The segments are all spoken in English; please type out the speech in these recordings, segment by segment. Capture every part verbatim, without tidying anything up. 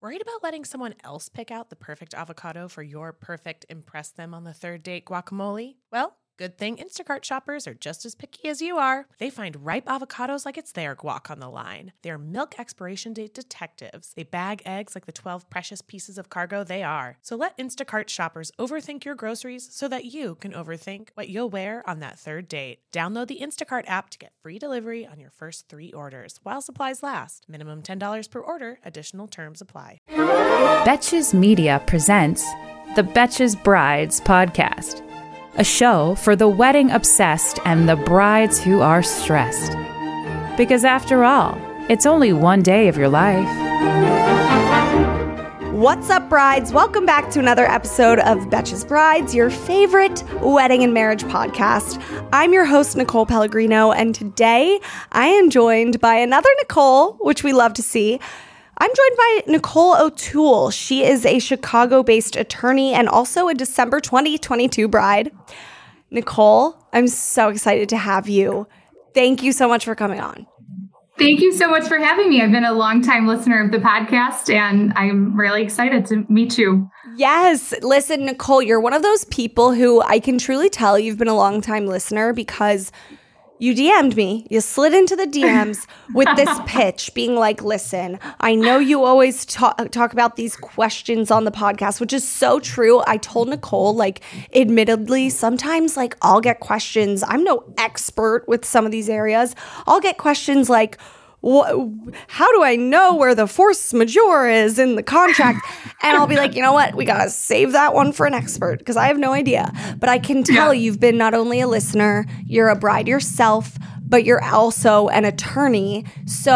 Worried about letting someone else pick out the perfect avocado for your perfect impress them on the third date guacamole? Well, good thing Instacart shoppers are just as picky as you are. They find ripe avocados like it's their guac on the line. They're milk expiration date detectives. They bag eggs like the twelve precious pieces of cargo they are. So let Instacart shoppers overthink your groceries so that you can overthink what you'll wear on that third date. Download the Instacart app to get free delivery on your first three orders while supplies last. Minimum ten dollars per order. Additional terms apply. Betches Media presents the Betches Brides podcast, a show for the wedding obsessed and the brides who are stressed. Because after all, it's only one day of your life. What's up, brides? Welcome back to another episode of Betches Brides, your favorite wedding and marriage podcast. I'm your host, Nicole Pellegrino, and today I am joined by another Nicole, which we love to see. I'm joined by Nicole O'Toole. She is a Chicago-based attorney and also a December twenty twenty-two bride. Nicole, I'm so excited to have you. Thank you so much for coming on. Thank you so much for having me. I've been a longtime listener of the podcast, and I'm really excited to meet you. Yes. Listen, Nicole, you're one of those people who I can truly tell you've been a longtime listener because you D M'd me. You slid into the D Ms with this pitch being like, listen, I know you always talk, talk about these questions on the podcast, which is so true. I told Nicole, like, admittedly, sometimes like I'll get questions. I'm no expert with some of these areas. I'll get questions like, What, how do I know where the force majeure is in the contract? And I'll be like, you know what? We got to save that one for an expert because I have no idea. But I can tell yeah. you've been not only a listener, you're a bride yourself, but you're also an attorney.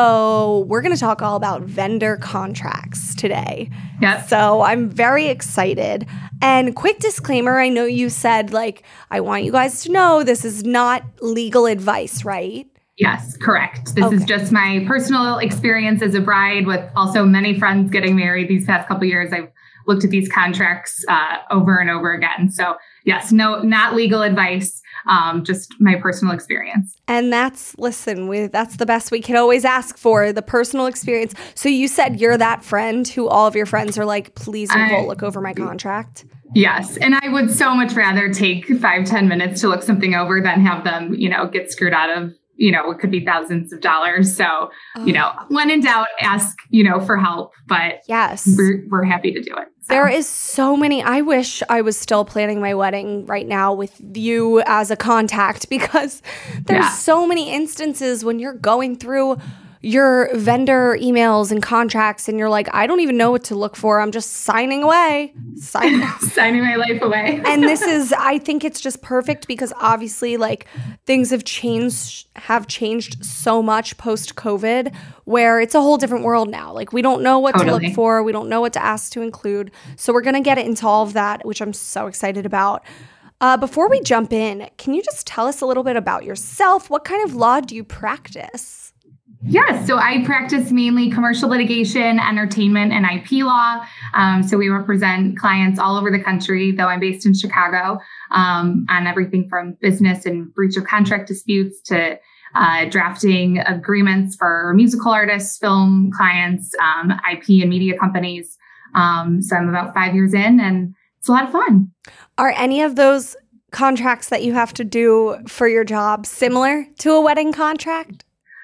So we're going to talk all about vendor contracts today. Yeah. So I'm very excited. And quick disclaimer, I know you said, like, I want you guys to know this is not legal advice, right? Yes, correct. This okay. is just my personal experience as a bride with also many friends getting married these past couple of years. I've looked at these contracts uh, over and over again. So yes, no, not legal advice, um, just my personal experience. And that's, listen, we, that's the best we can always ask for, the personal experience. So you said you're that friend who all of your friends are like, please, Nicole, I, look over my contract. Yes. And I would so much rather take five, ten minutes to look something over than have them, you know, get screwed out of, you know, it could be thousands of dollars. So, oh. you know, when in doubt, ask, you know, for help. But yes, we're, we're happy to do it. So. There is so many. I wish I was still planning my wedding right now with you as a contact because there's yeah. so many instances when you're going through your vendor emails and contracts and you're like, I don't even know what to look for. I'm just signing away. Sign- signing my life away. And this is, I think it's just perfect because obviously like things have changed, have changed so much post-COVID where it's a whole different world now. Like we don't know what totally. to look for. We don't know what to ask to include. So we're going to get into all of that, which I'm so excited about. Uh, before we jump in, can you just tell us a little bit about yourself? What kind of law do you practice? Yeah, so I practice mainly commercial litigation, entertainment, and I P law. Um, so we represent clients all over the country, though I'm based in Chicago, um, on everything from business and breach of contract disputes to uh, drafting agreements for musical artists, film clients, um, I P and media companies. Um, so I'm about five years in, and it's a lot of fun. Are any of those contracts that you have to do for your job similar to a wedding contract?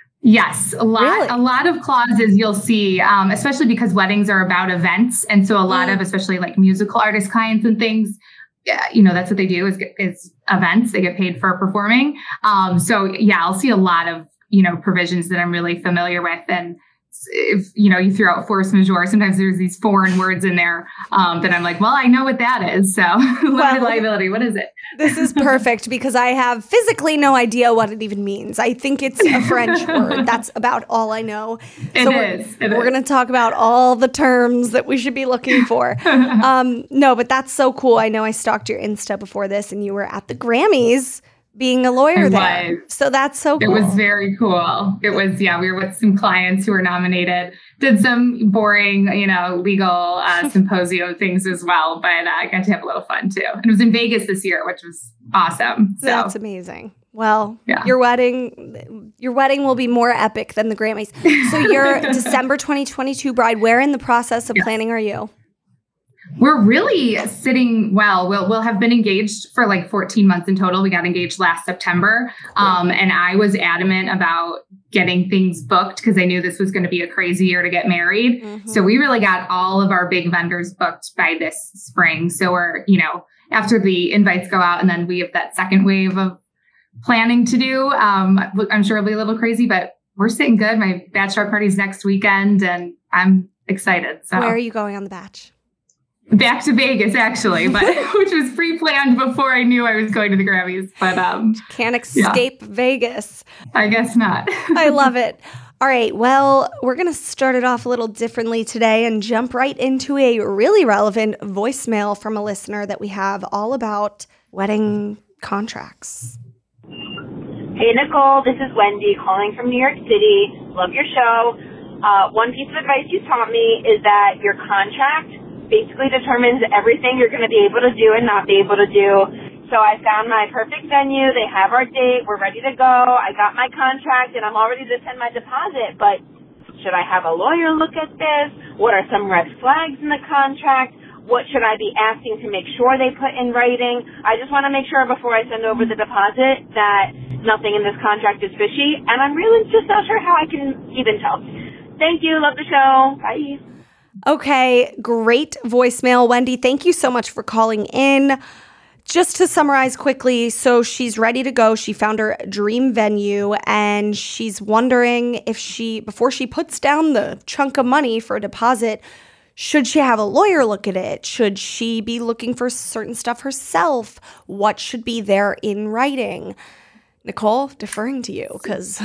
Yes, a lot, really? a lot of clauses you'll see, um, especially because weddings are about events. And so a lot mm. of, especially like musical artist clients and things, yeah, you know, that's what they do is, is events. They get paid for performing. Um, so yeah, I'll see a lot of, you know, provisions that I'm really familiar with. And if, you know, you throw out force majeure, sometimes there's these foreign words in there um, that I'm like, well, I know what that is. So limited well, liability, what is it? This is perfect because I have physically no idea what it even means. I think it's a French word. That's about all I know. It so is. We're, we're going to talk about all the terms that we should be looking for. um, no, but that's so cool. I know I stalked your Insta before this and you were at the Grammys being a lawyer I there. Was. So that's so cool. It was very cool. It was, yeah, we were with some clients who were nominated, did some boring, you know, legal uh, symposium things as well, but uh, I got to have a little fun too. And it was in Vegas this year, which was awesome. So. That's amazing. Well, yeah. your wedding, your wedding will be more epic than the Grammys. So your December twenty twenty-two bride, where in the process of yes. planning are you? We're really sitting well. We'll we'll have been engaged for like fourteen months in total. We got engaged last September. Cool. Um, and I was adamant about getting things booked because I knew this was going to be a crazy year to get married. Mm-hmm. So we really got all of our big vendors booked by this spring. So we're, you know, after the invites go out and then we have that second wave of planning to do. Um, I'm sure it'll be a little crazy, but we're sitting good. My bachelor party's next weekend and I'm excited. So where are you going on the batch? Back to Vegas, actually, but which was pre-planned before I knew I was going to the Grammys. But um, can't escape yeah. Vegas. I guess not. I love it. All right. Well, we're going to start it off a little differently today and jump right into a really relevant voicemail from a listener that we have all about wedding contracts. Hey, Nicole. This is Wendy calling from New York City. Love your show. Uh, one piece of advice you taught me is that your contract basically determines everything you're going to be able to do and not be able to do. So I found my perfect venue. They have our date. We're ready to go. I got my contract and I'm all ready to send my deposit. But should I have a lawyer look at this? What are some red flags in the contract? What should I be asking to make sure they put in writing? I just want to make sure before I send over the deposit that nothing in this contract is fishy. And I'm really just not sure how I can even tell. Thank you. Love the show. Bye. Okay, great voicemail, Wendy. Thank you so much for calling in. Just to summarize quickly, so she's ready to go. She found her dream venue and she's wondering if she, before she puts down the chunk of money for a deposit, should she have a lawyer look at it? Should she be looking for certain stuff herself? What should be there in writing? Nicole, deferring to you because...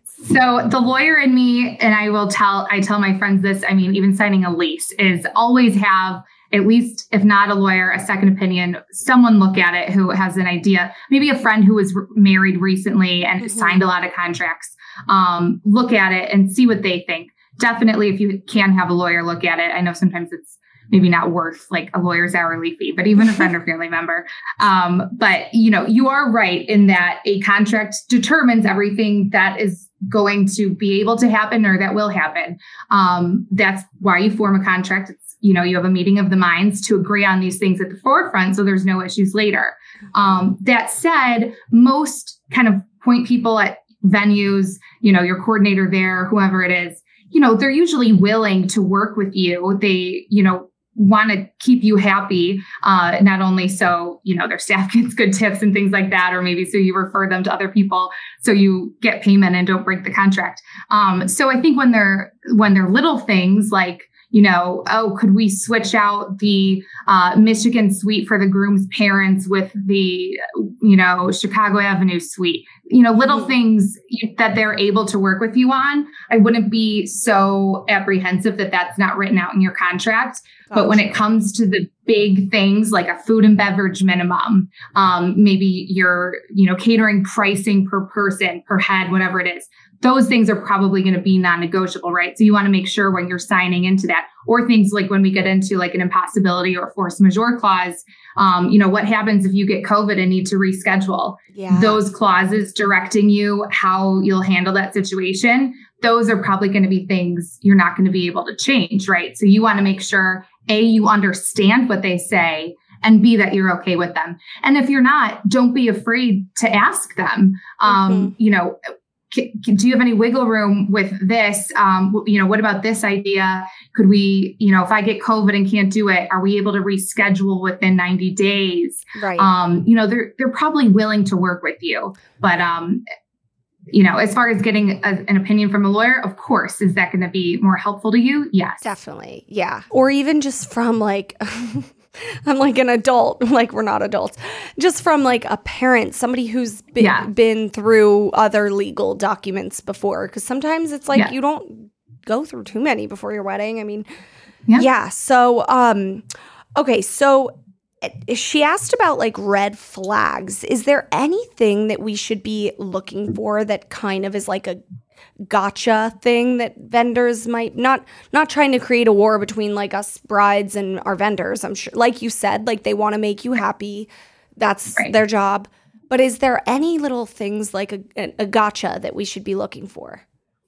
So the lawyer in me, and I will tell, I tell my friends this, I mean, even signing a lease is always have at least, if not a lawyer, a second opinion, someone look at it who has an idea, maybe a friend who was re- married recently and mm-hmm. signed a lot of contracts, um, look at it and see what they think. Definitely, if you can have a lawyer look at it. I know sometimes it's maybe not worth like a lawyer's hourly fee, but even a friend or family member. Um, but, you know, you are right in that a contract determines everything that is going to be able to happen or that will happen. Um, that's why you form a contract. It's, you know, you have a meeting of the minds to agree on these things at the forefront so there's no issues later. Um, that said, most kind of point people at venues, you know, your coordinator there, whoever it is, you know, they're usually willing to work with you. They, you know, want to keep you happy, uh, not only so, you know, their staff gets good tips and things like that, or maybe so you refer them to other people so you get payment and don't break the contract. Um, so I think when they're, when they're little things like, you know, oh, could we switch out the uh, Michigan suite for the groom's parents with the, you know, Chicago Avenue suite? You know, little mm-hmm. things that they're able to work with you on. I wouldn't be so apprehensive that that's not written out in your contract. Gotcha. But when it comes to the big things like a food and beverage minimum, um, maybe your, you know, catering pricing per person, per head, whatever it is, those things are probably going to be non-negotiable, right? So you want to make sure when you're signing into that, or things like when we get into like an impossibility or force majeure clause, um, you know, what happens if you get COVID and need to reschedule? Yeah. Those clauses directing you how you'll handle that situation, those are probably going to be things you're not going to be able to change, right? So you want to make sure, A, you understand what they say, and B, that you're okay with them. And if you're not, don't be afraid to ask them, um, mm-hmm. you know, do you have any wiggle room with this? Um, you know, what about this idea? Could we, you know, if I get COVID and can't do it, are we able to reschedule within ninety days? Right. Um, you know, they're, they're probably willing to work with you, but, um, you know, as far as getting a, an opinion from a lawyer, of course, is that going to be more helpful to you? Yes. Definitely. Yeah. Or even just from like, I'm like an adult, like we're not adults, just from like a parent, somebody who's been, yeah. been through other legal documents before. Because sometimes it's like yeah. you don't go through too many before your wedding. I mean, yeah. yeah so, um, okay. So she asked about like red flags. Is there anything that we should be looking for that kind of is like a gotcha thing that vendors might not not trying to create a war between like us brides and our vendors? I'm sure, like you said, like they want to make you happy. That's right. their job. But is there any little things like a, a gotcha that we should be looking for?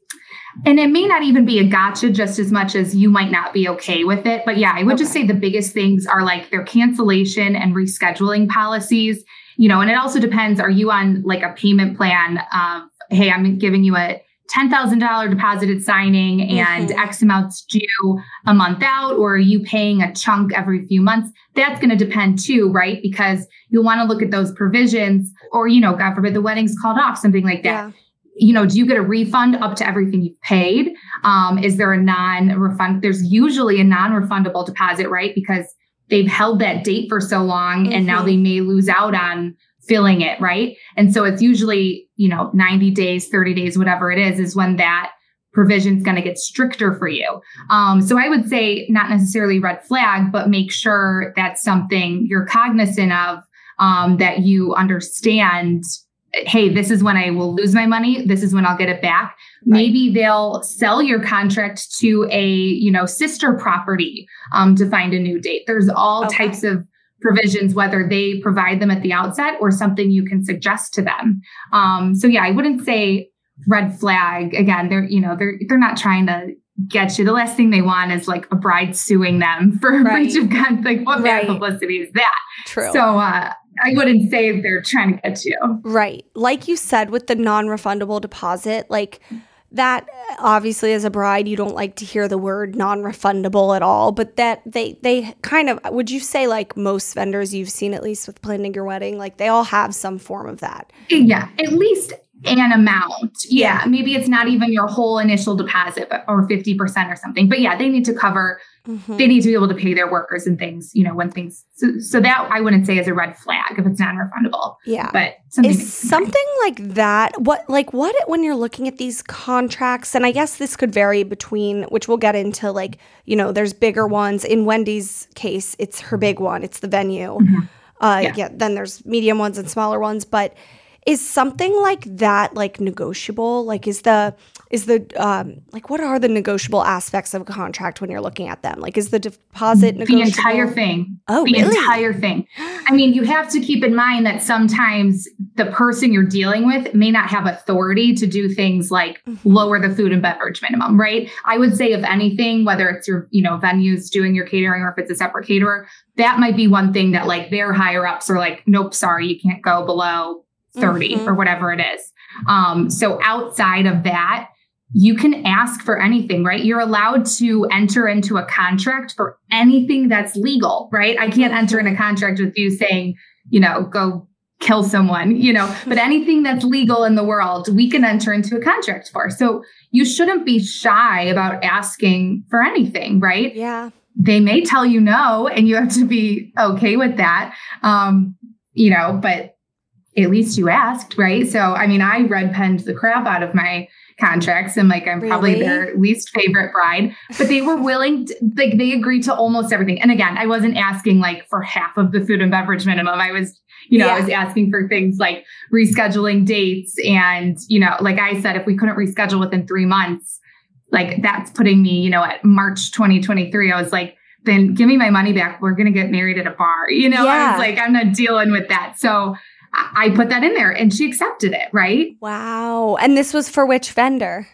And it may not even be a gotcha just as much as you might not be okay with it. But yeah, I would okay. just say the biggest things are like their cancellation and rescheduling policies, you know, and it also depends. Are you on like a payment plan of, hey, I'm giving you a ten thousand dollars deposited signing and mm-hmm. X amounts due a month out, or are you paying a chunk every few months? That's going to depend too, right? Because you'll want to look at those provisions, or, you know, God forbid the wedding's called off, something like that. Yeah. You know, do you get a refund up to everything you've paid? Um, is there a non-refund? There's usually a non-refundable deposit, right? Because they've held that date for so long mm-hmm. and now they may lose out on filling it, right? And so it's usually, you know, ninety days, thirty days, whatever it is, is when that provision is going to get stricter for you. Um, so I would say not necessarily red flag, but make sure that's something you're cognizant of, um, that you understand. Hey, this is when I will lose my money. This is when I'll get it back. Right. Maybe they'll sell your contract to a, you know, sister property um, to find a new date. There's all okay. types of provisions, whether they provide them at the outset or something you can suggest to them. Um, so yeah, I wouldn't say red flag. Again, they're, you know, they're, they're not trying to get you. The last thing they want is like a bride suing them for right. breach of contract. Like what bad right. publicity is that? True. So, uh, I wouldn't say they're trying to get you. Right. Like you said, with the non-refundable deposit, like that, obviously as a bride, you don't like to hear the word non-refundable at all, but that they, they kind of, would you say like most vendors you've seen, at least with planning your wedding, like they all have some form of that? Yeah, at least an amount. Yeah, yeah. Maybe it's not even your whole initial deposit, but or fifty percent or something. But yeah, they need to cover, mm-hmm. they need to be able to pay their workers and things, you know, when things, so, so that I wouldn't say is a red flag if it's non-refundable. Yeah. But something is something like that, what, like what, when you're looking at these contracts, and I guess this could vary between, which we'll get into, like, you know, there's bigger ones. In Wendy's case, it's her big one. It's the venue. Mm-hmm. Uh, yeah. yeah. Then there's medium ones and smaller ones, but is something like that like negotiable? Like is the is the um like what are the negotiable aspects of a contract when you're looking at them? Like is the deposit negotiable? The entire thing. Oh, the really? entire thing. I mean, you have to keep in mind that sometimes the person you're dealing with may not have authority to do things like mm-hmm. lower the food and beverage minimum, right? I would say if anything, whether it's your, you know, venues doing your catering or if it's a separate caterer, that might be one thing that like their higher ups are like, nope, sorry, you can't go below thirty mm-hmm. or whatever it is. Um, so outside of that, you can ask for anything, right? You're allowed to enter into a contract for anything that's legal, right? I can't enter in a contract with you saying, you know, go kill someone, you know, but anything that's legal in the world, we can enter into a contract for. So you shouldn't be shy about asking for anything, right? Yeah. They may tell you no, and you have to be okay with that. Um, you know, but at least you asked, right? So, I mean, I red penned the crap out of my contracts and like, I'm really? probably their least favorite bride, but they were willing to, like, they agreed to almost everything. And again, I wasn't asking like for half of the food and beverage minimum. I was, you know, yeah. I was asking for things like rescheduling dates. And, you know, like I said, if we couldn't reschedule within three months, like that's putting me, you know, at March twenty twenty-three, I was like, then give me my money back. We're going to get married at a bar. You know, yeah. I was like, I'm not dealing with that. So I put that in there and she accepted it, right? Wow. And this was for which vendor?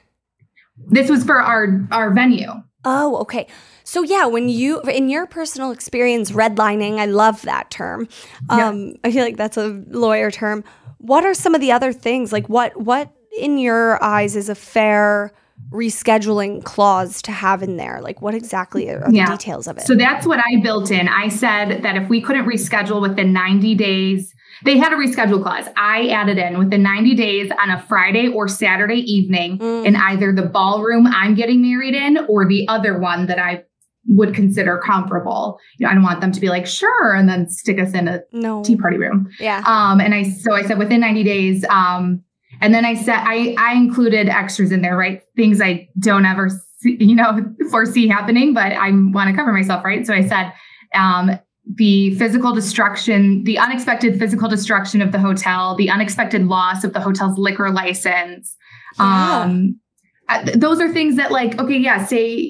This was for our, our venue. Oh, okay. So yeah, when you, in your personal experience, redlining, I love that term. Um, yeah. I feel like that's a lawyer term. What are some of the other things? Like what, what in your eyes is a fair rescheduling clause to have in there? Like what exactly are the yeah. details of it? So that's what I built in. I said that if we couldn't reschedule within ninety days, they had a reschedule clause. I added in within ninety days on a Friday or Saturday evening mm. in either the ballroom I'm getting married in or the other one that I would consider comparable. You know, I don't want them to be like, sure, and then stick us in a no. tea party room. Yeah. Um, and I, so I said within ninety days, um, and then I said, I, I included extras in there, right? Things I don't ever, see, you know, foresee happening, but I want to cover myself, right? So I said, um, the physical destruction, the unexpected physical destruction of the hotel, the unexpected loss of the hotel's liquor license. Yeah. Um, those are things that like, okay, yeah, say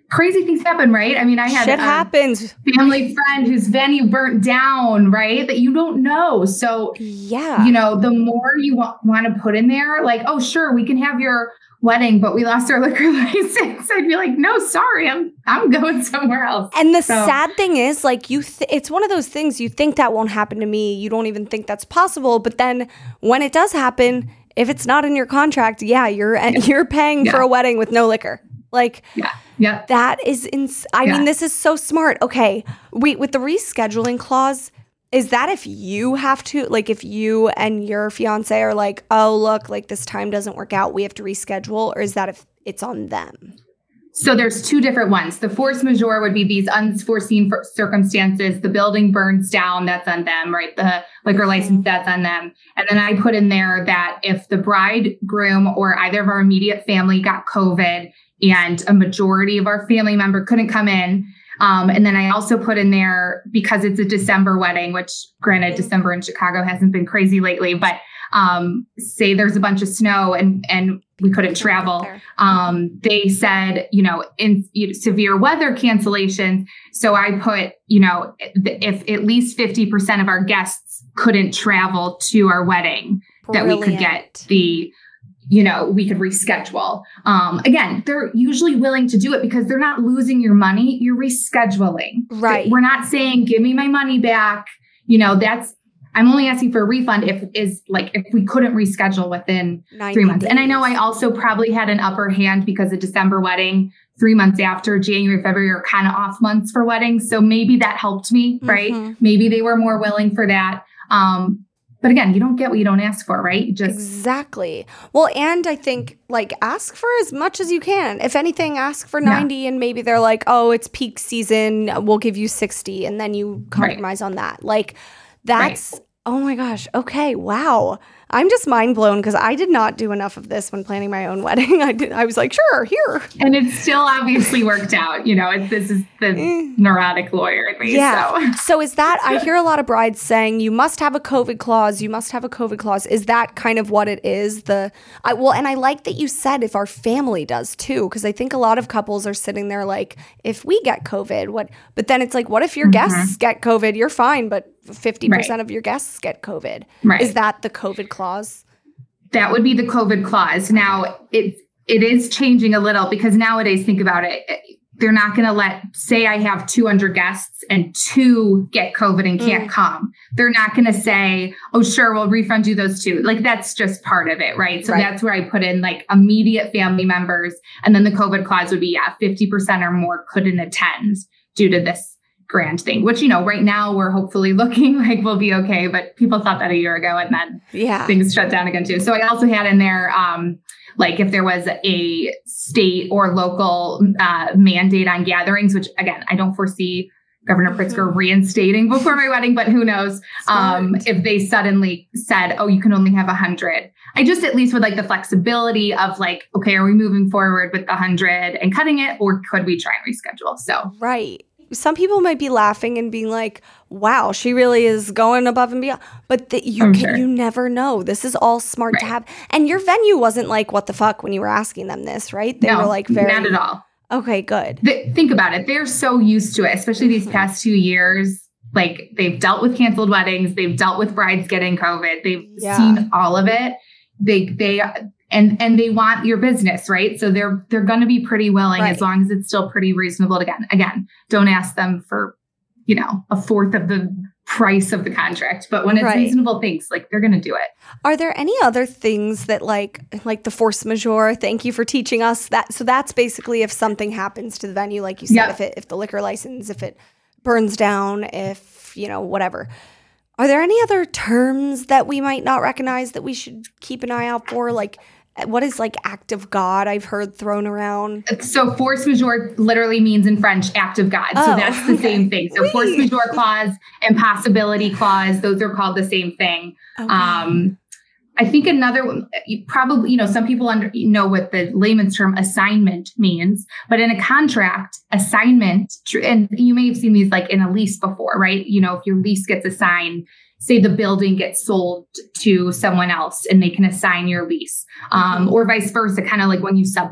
crazy things happen, right? I mean, I had Shit a happens. family friend whose venue burnt down, right? That you don't know. So, yeah, you know, the more you want, want to put in there, like, oh, sure, we can have your wedding, but we lost our liquor license. I'd be like, no, sorry, I'm I'm going somewhere else. And the so, sad thing is, like, you, th- it's one of those things you think that won't happen to me. You don't even think that's possible. But then when it does happen, if it's not in your contract, yeah, you're you're paying yeah. for a wedding with no liquor. Like, yeah, yeah, that is ins- I yeah. mean, this is so smart. Okay, wait, with the rescheduling clause. Is that if you have to, like if you and your fiance are like, oh, look, like this time doesn't work out, we have to reschedule? Or is that if it's on them? So there's two different ones. The force majeure would be these unforeseen circumstances. The building burns down, that's on them, right? The liquor license, that's on them. And then I put in there that if the bride, groom, or either of our immediate family got COVID and a majority of our family member couldn't come in, Um, and then I also put in there, because it's a December wedding, which granted, December in Chicago hasn't been crazy lately, but um, say there's a bunch of snow and, and we couldn't travel. Um, they said, you know, in you know, severe weather cancellations. So I put, you know, if at least fifty percent of our guests couldn't travel to our wedding, Brilliant. that we could get the you know, we could reschedule. Um, again, they're usually willing to do it because they're not losing your money. You're rescheduling. Right. We're not saying, give me my money back. You know, that's, I'm only asking for a refund if is like, if we couldn't reschedule within three months. Days. And I know I also probably had an upper hand because a December wedding, three months after January, February are kind of off months for weddings. So maybe that helped me, right? Mm-hmm. Maybe they were more willing for that. Um, But again, you don't get what you don't ask for, right? You just Exactly. Well, and I think like ask for as much as you can. If anything, ask for ninety yeah. and maybe they're like, oh, it's peak season, we'll give you sixty. And then you compromise right. on that. Like that's, right. oh my gosh. Okay. Wow. I'm just mind blown because I did not do enough of this when planning my own wedding. I did. I was like, sure, here. And it's still obviously worked out. You know, it, this is the neurotic lawyer in me. Yeah. So. so is that, I hear a lot of brides saying you must have a COVID clause. You must have a COVID clause. Is that kind of what it is? The I, Well, and I like that you said if our family does too, because I think a lot of couples are sitting there like, if we get COVID, what? But then it's like, what if your mm-hmm. guests get COVID? You're fine, but fifty percent right. of your guests get COVID. Right. Is that the COVID clause? That would be the COVID clause. Now, it, it is changing a little because nowadays, think about it, they're not going to let, say I have two hundred guests and two get COVID and can't mm. come. They're not going to say, oh, sure, we'll refund you those two. Like, that's just part of it, right? So right. that's where I put in like immediate family members. And then the COVID clause would be, yeah, fifty percent or more couldn't attend due to this grand thing, which, you know, right now we're hopefully looking like we'll be okay. But people thought that a year ago and then yeah. things shut down again too. So I also had in there, um, like if there was a state or local uh, mandate on gatherings, which again, I don't foresee Governor Pritzker mm-hmm. reinstating before my wedding, but who knows um, if they suddenly said, oh, you can only have a hundred. I just at least would like the flexibility of like, okay, are we moving forward with the hundred and cutting it, or could we try and reschedule? So right. Some people might be laughing and being like, wow, she really is going above and beyond. But the, you can, sure. you never know. This is all smart right. to have. And your venue wasn't like, what the fuck, when you were asking them this, right? They no, were like, very. Not at all. Okay, good. The, think about it. They're so used to it, especially these past two years. Like they've dealt with canceled weddings. They've dealt with brides getting COVID. They've yeah. seen all of it. They, they, And and they want your business, right? So they're they're going to be pretty willing right. as long as it's still pretty reasonable. Again, again, don't ask them for, you know, a fourth of the price of the contract. But when it's right. reasonable things, like they're going to do it. Are there any other things that like like the force majeure? Thank you for teaching us that. So that's basically if something happens to the venue, like you said, yep. if it if the liquor license, if it burns down, if, you know, whatever. Are there any other terms that we might not recognize that we should keep an eye out for? Like, what is like act of God I've heard thrown around? So force majeure literally means in French, act of God. Oh, so that's the okay. same thing. So oui. Force majeure clause, impossibility clause, those are called the same thing. Okay. Um, I think another one, probably, you know, some people under, know what the layman's term assignment means, but in a contract, assignment, and you may have seen these like in a lease before, right? You know, if your lease gets assigned, say the building gets sold to someone else and they can assign your lease, um, mm-hmm. or vice versa, kind of like when you sublet.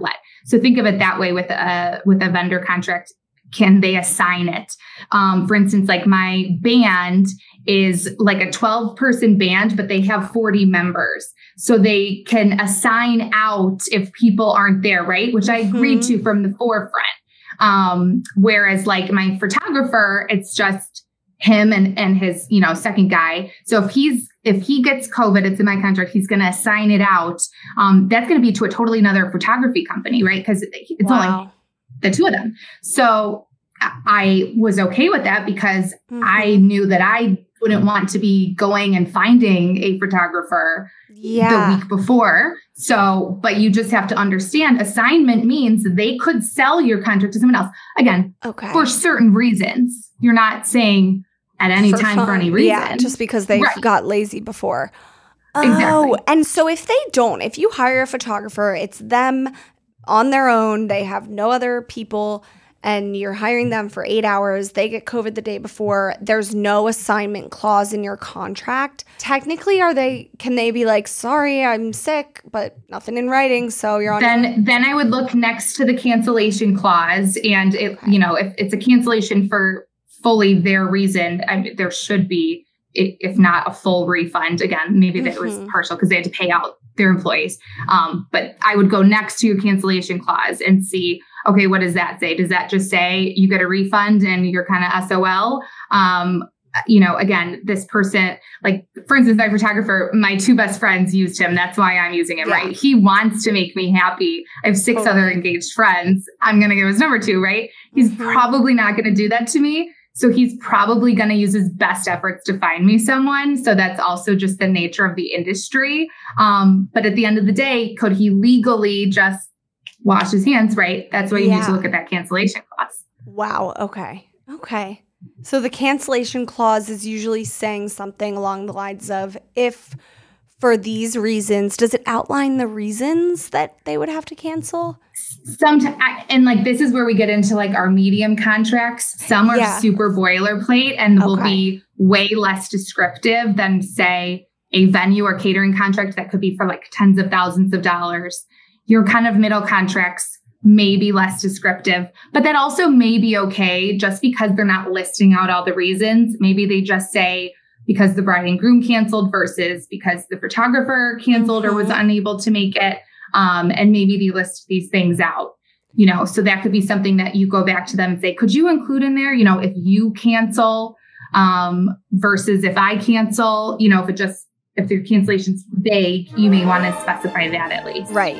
So think of it that way with a, with a vendor contract. Can they assign it? Um, for instance, like my band is like a twelve person band, but they have forty members. So they can assign out if people aren't there, right? Which I agreed mm-hmm. to from the forefront. Um, whereas like my photographer, it's just him and, and his, you know, second guy. So if he's, if he gets COVID, it's in my contract, he's going to assign it out. Um, that's going to be to a totally another photography company, right? Because it's wow. only the two of them. So I was okay with that because mm-hmm. I knew that I wouldn't want to be going and finding a photographer yeah. the week before. So, but you just have to understand assignment means they could sell your contract to someone else. Again, okay. for certain reasons. You're not saying at any for time fun. for any reason. Yeah, just because they right. got lazy before. Exactly. Oh, and so if they don't, if you hire a photographer, it's them on their own. They have no other people. And you're hiring them for eight hours. They get COVID the day before. There's no assignment clause in your contract. Technically, are they? Can they be like, sorry, I'm sick, but nothing in writing, so you're on. Then, then I would look next to the cancellation clause, and it, okay. you know, if it's a cancellation for fully their reason, I mean, there should be, if not a full refund. Again, maybe that mm-hmm. was partial because they had to pay out their employees. Um, but I would go next to your cancellation clause and see. Okay, what does that say? Does that just say you get a refund and you're kind of S O L? Um, you know, again, this person, like, for instance, my photographer, my two best friends used him. That's why I'm using him, yeah. right? He wants to make me happy. I have six totally. other engaged friends. I'm going to give his number to, right? He's mm-hmm. probably not going to do that to me. So he's probably going to use his best efforts to find me someone. So that's also just the nature of the industry. Um, but at the end of the day, could he legally just wash his hands, right? That's why you yeah. need to look at that cancellation clause. Wow. Okay. Okay. So the cancellation clause is usually saying something along the lines of, if for these reasons, does it outline the reasons that they would have to cancel? Sometimes, and like this is where we get into like our medium contracts. Some are yeah. super boilerplate and okay. will be way less descriptive than, say, a venue or catering contract that could be for like tens of thousands of dollars. Your kind of middle contracts may be less descriptive, but that also may be okay just because they're not listing out all the reasons. Maybe they just say because the bride and groom canceled versus because the photographer canceled mm-hmm. or was unable to make it. Um, and maybe they list these things out, you know, so that could be something that you go back to them and say, could you include in there, you know, if you cancel um, versus if I cancel, you know, if it just, if the cancellation's vague, you may want to specify that at least. Right.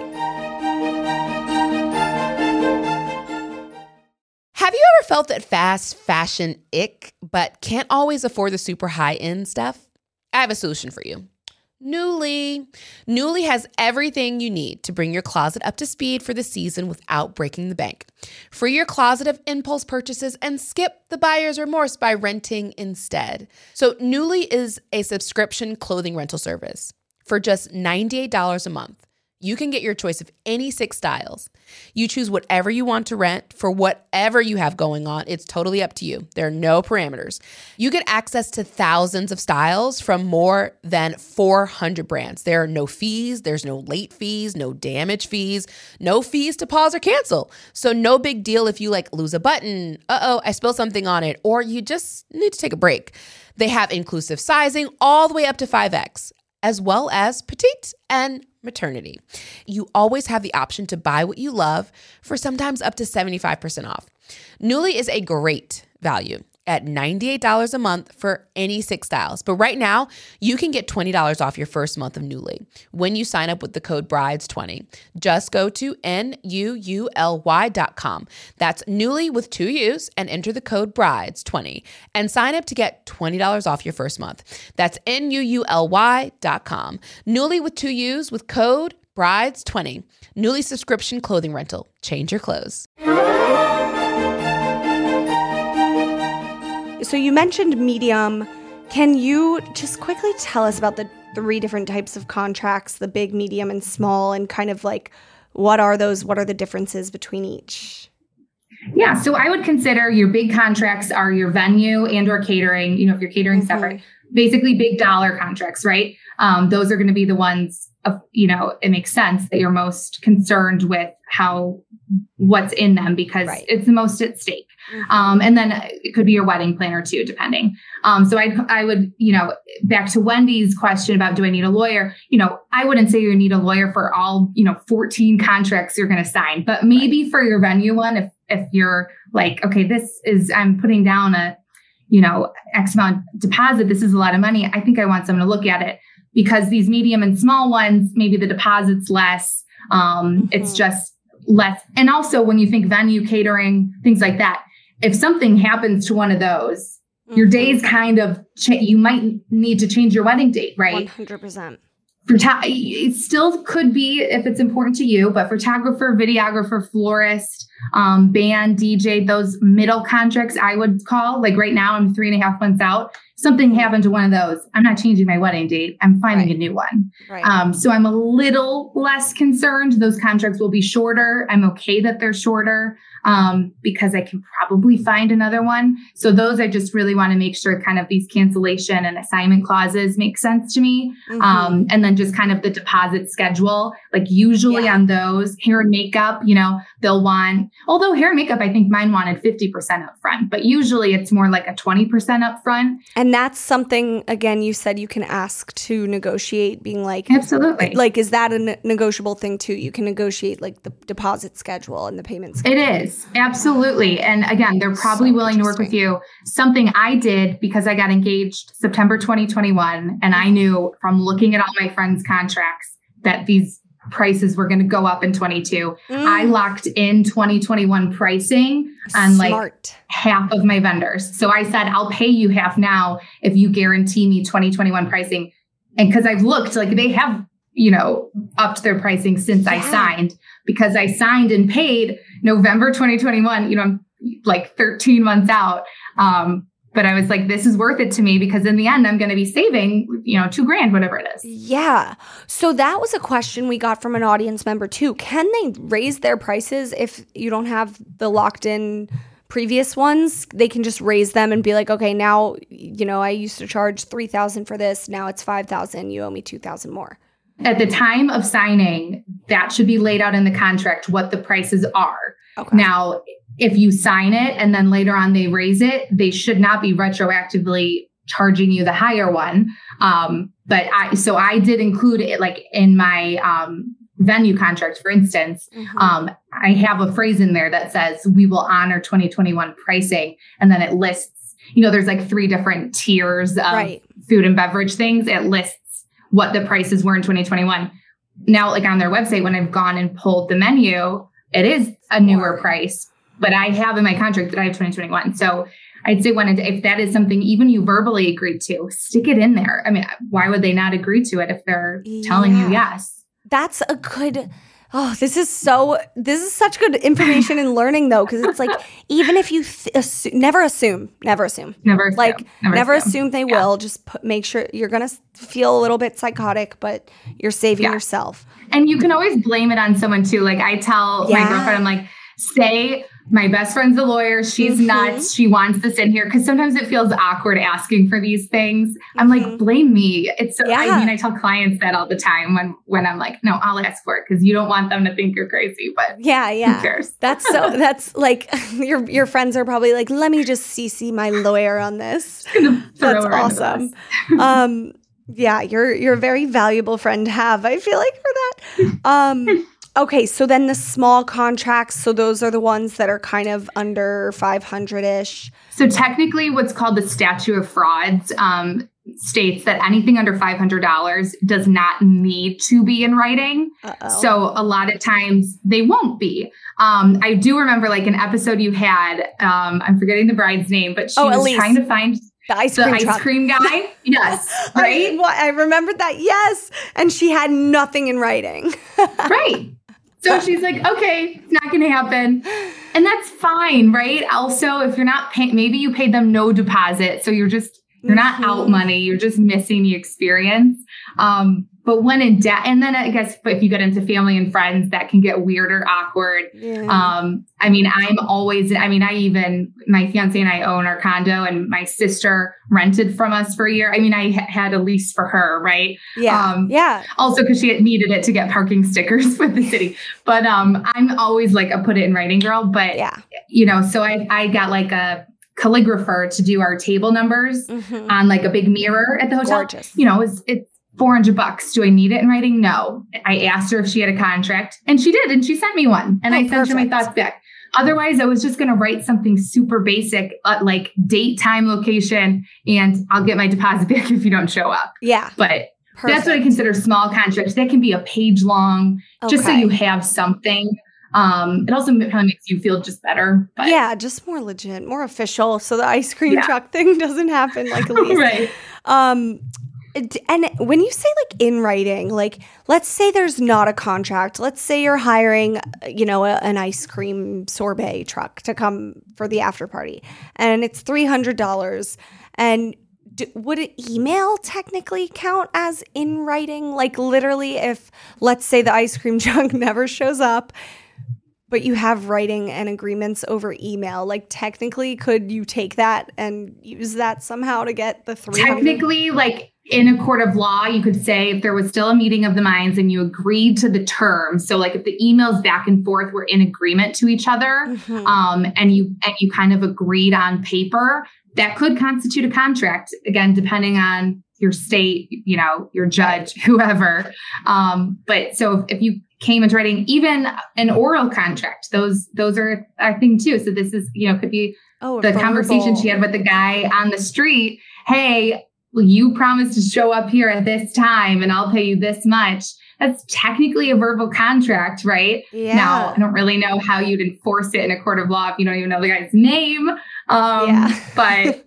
Have you ever felt that fast fashion ick, but can't always afford the super high-end stuff? I have a solution for you. Nuuly. Nuuly has everything you need to bring your closet up to speed for the season without breaking the bank. Free your closet of impulse purchases and skip the buyer's remorse by renting instead. So Nuuly is a subscription clothing rental service. For just ninety-eight dollars a month, you can get your choice of any six styles. You choose whatever you want to rent for whatever you have going on. It's totally up to you. There are no parameters. You get access to thousands of styles from more than four hundred brands. There are no fees. There's no late fees, no damage fees, no fees to pause or cancel. So no big deal if you like lose a button, uh-oh, I spilled something on it, or you just need to take a break. They have inclusive sizing all the way up to five X, as well as petite and maternity. You always have the option to buy what you love for sometimes up to seventy-five percent off. Nuuly is a great value at ninety-eight dollars a month for any six styles. But right now, you can get twenty dollars off your first month of Nuuly when you sign up with the code brides twenty. Just go to N U U L Y dot com. That's Nuuly with two U's and enter the code brides twenty and sign up to get twenty dollars off your first month. That's N U U L Y dot com. Nuuly with two U's with code brides twenty. Nuuly subscription clothing rental. Change your clothes. So you mentioned medium. Can you just quickly tell us about the three different types of contracts, the big, medium, and small, and kind of like what are those, what are the differences between each? Yeah, so I would consider your big contracts are your venue and or catering, you know, if you're catering mm-hmm. separate, basically big dollar contracts, right? Um, those are going to be the ones of, you know, it makes sense that you're most concerned with how what's in them because Right. it's the most at stake. Mm-hmm. Um, and then it could be your wedding planner too, depending. Um, so I, I would, you know, back to Wendy's question about do I need a lawyer? You know, I wouldn't say you need a lawyer for all, you know, fourteen contracts you're going to sign, but maybe right. for your venue one, if if you're like, okay, this is I'm putting down a, you know, X amount deposit. This is a lot of money. I think I want someone to look at it because these medium and small ones, maybe the deposit's less. Um, mm-hmm. It's just less. And also when you think venue, catering, things like that, if something happens to one of those, mm-hmm. your days kind of, cha- you might need to change your wedding date, right? one hundred percent. Phota- it still could be if it's important to you, but photographer, videographer, florist, um, band, D J, those middle contracts I would call, like right now I'm three and a half months out. Something happened to one of those. I'm not changing my wedding date. I'm finding right. a new one. Right. Um, so I'm a little less concerned. Those contracts will be shorter. I'm okay that they're shorter um, because I can probably find another one. So those, I just really want to make sure kind of these cancellation and assignment clauses make sense to me. Mm-hmm. Um, and then just kind of the deposit schedule, like usually yeah. on those hair and makeup, you know, they'll want, although hair and makeup, I think mine wanted fifty percent up front, but usually it's more like a twenty percent up front. And that's something, again, you said you can ask to negotiate, being like, absolutely. Like, is that a ne- negotiable thing too? You can negotiate like the deposit schedule and the payment schedule. It is. Absolutely. And again, they're probably so willing to work with you. Something I did because I got engaged September twenty twenty-one. And I knew from looking at all my friends' contracts that these prices were going to go up in twenty-two. Mm. I locked in twenty twenty-one pricing on Smart. like half of my vendors. So I said, I'll pay you half now if you guarantee me twenty twenty-one pricing. And because I've looked, like they have, you know, upped their pricing since yeah. I signed, because I signed and paid November twenty twenty-one, you know, I'm like thirteen months out. Um, But I was like, this is worth it to me because in the end, I'm going to be saving, you know, two grand, whatever it is. Yeah. So that was a question we got from an audience member too. Can they raise their prices if you don't have the locked in previous ones? They can just raise them and be like, okay, now, you know, I used to charge three thousand for this. Now it's five thousand. You owe me two thousand more. At the time of signing, that should be laid out in the contract, what the prices are. Okay. Now, if you sign it and then later on they raise it, they should not be retroactively charging you the higher one. Um, but I, so I did include it like in my um, venue contract, for instance. Mm-hmm. Um, I have a phrase in there that says we will honor twenty twenty-one pricing. And then it lists, you know, there's like three different tiers of right. food and beverage things. It lists what the prices were in twenty twenty-one. Now, like on their website, when I've gone and pulled the menu, it is a newer More. price. But I have in my contract that I have twenty twenty-one. So I'd say when it, if that is something even you verbally agreed to, stick it in there. I mean, why would they not agree to it if they're telling yeah. you yes? That's a good, oh, this is so, this is such good information and learning though. Cause it's like, even if you th- assume, never assume, never assume. Never assume. Like never, never assume, assume they yeah. will. Just put, make sure you're going to feel a little bit psychotic, but you're saving yeah. yourself. And you can always blame it on someone too. Like I tell yeah. my girlfriend, I'm like, say, my best friend's a lawyer. She's mm-hmm. nuts. She wants this in here. Because sometimes it feels awkward asking for these things. Mm-hmm. I'm like, blame me. It's so, yeah. I mean, I tell clients that all the time when, when I'm like, no, I'll ask for it because you don't want them to think you're crazy. But yeah, yeah. who cares? That's so, that's like, your your friends are probably like, let me just C C my lawyer on this. That's awesome. um, yeah, you're, you're a very valuable friend to have, I feel like, for that. Um, Okay, so then the small contracts, so those are the ones that are kind of under five hundred-ish. So technically what's called the statute of frauds um, states that anything under five hundred dollars does not need to be in writing. Uh-oh. So a lot of times they won't be. Um, I do remember like an episode you had, um, I'm forgetting the bride's name, but she oh, was Elise. trying to find The ice the cream ice truck. cream guy. Yes. Right. I, I remembered that. Yes. And she had nothing in writing. Right. So she's like, okay, it's not going to happen. And that's fine, right? Also, if you're not paying, maybe you paid them no deposit. So you're just, you're not mm-hmm. out money. You're just missing the experience. Um, but when in doubt, and then I guess if you get into family and friends, that can get weird or awkward. Yeah. Um, I mean, I'm always, I mean, I even, my fiance and I own our condo, and my sister rented from us for a year. I mean, I ha- had a lease for her, right? Yeah. Um, yeah. Also, because she had needed it to get parking stickers with the city. But um, I'm always like a put it in writing girl. But, Yeah. you know, so I, I got like a calligrapher to do our table numbers Mhm. on like a big mirror at the hotel. Gorgeous. You know, it's, it's four hundred bucks. Do I need it in writing? No. I asked her if she had a contract, and she did. And she sent me one, and Oh, I sent her my perfect. thoughts back. Otherwise, I was just going to write something super basic, uh, like date, time, location, and I'll get my deposit back if you don't show up. Yeah. But Perfect. that's what I consider small contracts. That can be a page long, just so Okay. you have something. Um, it also probably makes you feel just better. But Yeah, just more legit, more official. So the ice cream Yeah. truck thing doesn't happen like a lease. right. Um, it- and when you say like in writing, like let's say there's not a contract. Let's say you're hiring, you know, a, an ice cream sorbet truck to come for the after party, and it's three hundred dollars. And do, would an email technically count as in writing? Like literally, if let's say the ice cream truck never shows up, but you have writing and agreements over email, like technically, could you take that and use that somehow to get the three hundred? Technically, like in a court of law, you could say if there was still a meeting of the minds and you agreed to the terms. So like if the emails back and forth were in agreement to each other, Mhm. um, and you and you kind of agreed on paper, that could constitute a contract. Again, depending on your state, you know, your judge, whoever. Um, but so if, if you came into writing, even an oral contract, those those are a thing too. So this is, you know, could be Oh, the verbal. conversation she had with the guy on the street. Hey, well, you promised to show up here at this time and I'll pay you this much. That's technically a verbal contract, right? Yeah. Now, I don't really know how you'd enforce it in a court of law if you don't even know the guy's name. Um, Yeah. but,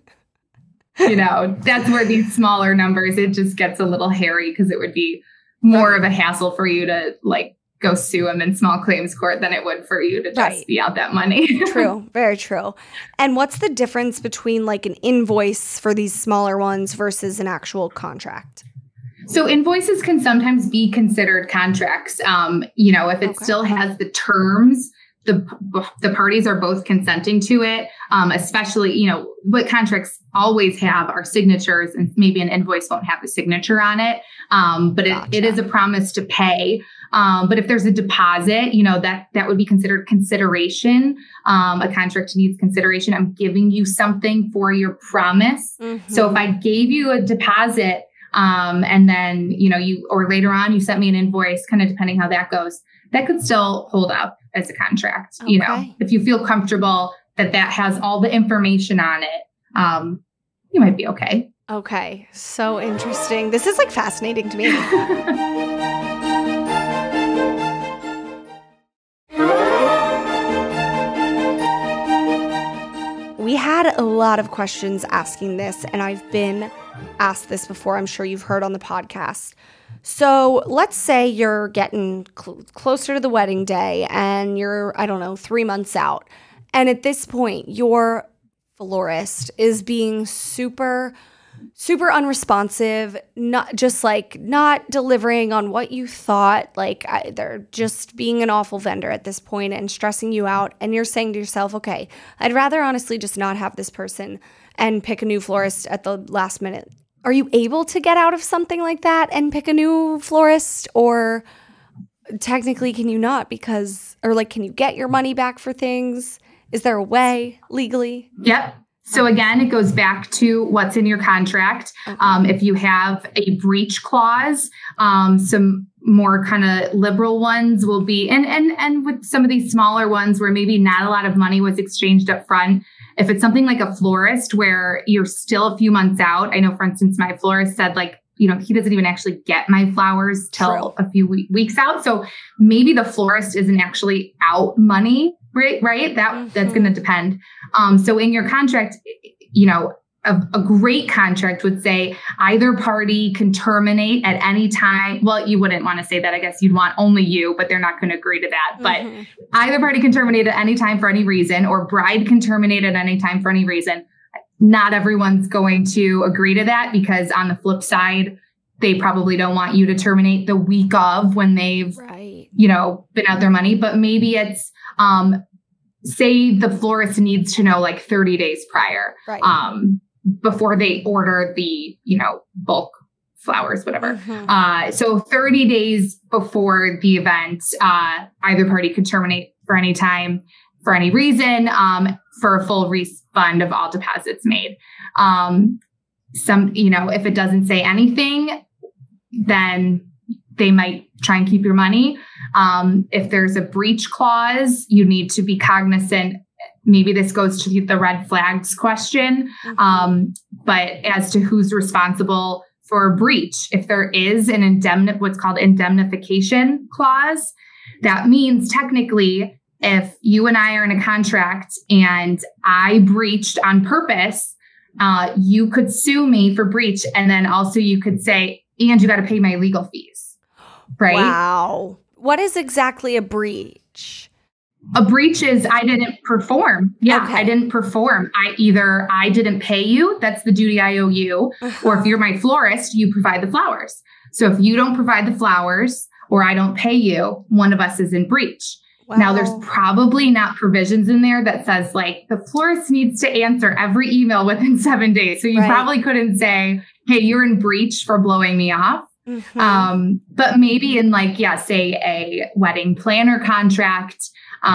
you know, that's where these smaller numbers, it just gets a little hairy because it would be more Right. of a hassle for you to like go sue him in small claims court than it would for you to just Right. be out that money. True, very true. And what's the difference between like an invoice for these smaller ones versus an actual contract? So invoices can sometimes be considered contracts. Um, you know, if it Okay. still has the terms, the the parties are both consenting to it. Um, especially, you know, what contracts always have are signatures, and maybe an invoice won't have a signature on it. Um, but it, Gotcha. it is a promise to pay. Um, but if there's a deposit, you know, that that would be considered consideration. Um, a contract needs consideration. I'm giving you something for your promise. So if I gave you a deposit, um, and then, you know, you, or later on, you sent me an invoice, kind of depending how that goes, that could still hold up as a contract. You know, Okay. if you feel comfortable that that has all the information on it, um, you might be okay. Okay, so interesting. This is like fascinating to me. We had a lot of questions asking this, and I've been asked this before. I'm sure you've heard on the podcast. So let's say you're getting cl- closer to the wedding day and you're, I don't know, three months out. And at this point, your florist is being super, super unresponsive, not just like not delivering on what you thought. Like I, they're just being an awful vendor at this point and stressing you out. And you're saying to yourself, okay, I'd rather honestly just not have this person and pick a new florist at the last minute. Are you able to get out of something like that and pick a new florist, or technically can you not because, or like, can you get your money back for things? Is there a way legally? Yep. So again, it goes back to what's in your contract. Um, if you have a breach clause, um, some more kind of liberal ones will be, and and and with some of these smaller ones where maybe not a lot of money was exchanged up front. If it's something like a florist where you're still a few months out, I know, for instance, my florist said like, you know, he doesn't even actually get my flowers till True. a few we- weeks out. So maybe the florist isn't actually out money, right? Right. That Mm-hmm. that's going to depend. Um, so in your contract, you know, a, a great contract would say either party can terminate at any time. Well, you wouldn't want to say that. I guess you'd want only you, but they're not going to agree to that. But Mhm. either party can terminate at any time for any reason, or bride can terminate at any time for any reason. Not everyone's going to agree to that, because on the flip side, they probably don't want you to terminate the week of when they've, right. you know, been out their money. But maybe it's, um, say the florist needs to know like thirty days prior, Right. um, before they order the, you know, bulk flowers, whatever. Mhm. Uh, so thirty days before the event, uh, either party could terminate for any time, for any reason, um, for a full refund of all deposits made. Um, some, you know, if it doesn't say anything, then they might try and keep your money. Um, if there's a breach clause, you need to be cognizant. Maybe this goes to the red flags question, Mhm. um, but as to who's responsible for a breach, if there is an indemni- what's called indemnification clause, that means technically if you and I are in a contract and I breached on purpose, uh, you could sue me for breach. And then also you could say, and you got to pay my legal fees, right? Wow. What is exactly a breach? A breach is I didn't perform. Yeah, Okay. I didn't perform. I either I didn't pay you, that's the duty I owe you, Uh-huh. or if you're my florist, you provide the flowers. So if you don't provide the flowers or I don't pay you, one of us is in breach. Wow. Now there's probably not provisions in there that says like the florist needs to answer every email within seven days. So you Right. probably couldn't say, hey, you're in breach for blowing me off. Mhm. Um, but maybe in like, yeah, say a wedding planner contract,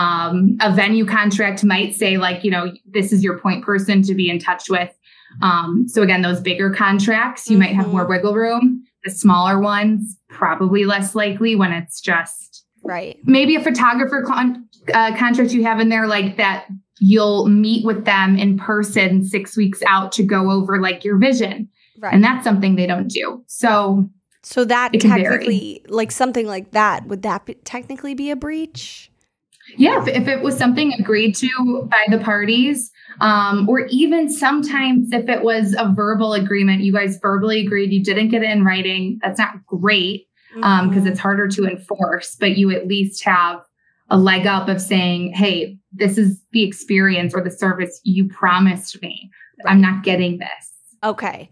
um, a venue contract might say like, you know, this is your point person to be in touch with. Um, so again, those bigger contracts, you might have Mhm. more wiggle room. The smaller ones, probably less likely when it's just Right. maybe a photographer con- uh, contract you have in there like that. You'll meet with them in person six weeks out to go over like your vision. Right. And that's something they don't do. So So that It can vary. technically, like something like that, would that be, technically be a breach? yeah, if, if it was something agreed to by the parties, um, or even sometimes if it was a verbal agreement, you guys verbally agreed, you didn't get it in writing, that's not great um, because Mhm. it's harder to enforce, but you at least have a leg up of saying, hey, this is the experience or the service you promised me. I'm not getting this. Okay.